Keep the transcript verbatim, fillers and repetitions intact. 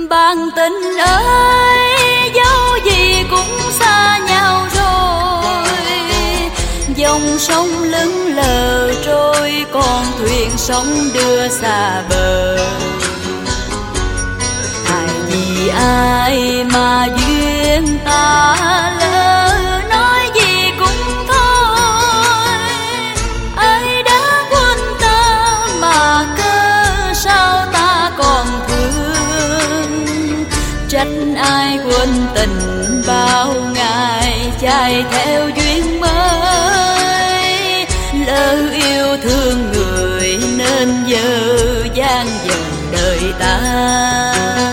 Bạn tình ơi, dẫu gì cũng xa nhau rồi. Dòng sông lững lờ trôi, con thuyền sóng đưa xa bờ. Ai vì ai mà duyên ta lỡ, nói gì cũng thôi. Ai đã quên ta mà cớ sao ta còn thương. Trách ai quên tình bao ngày chạy theo duyên mới. Lỡ yêu thương người nên giờ gian dần đời ta.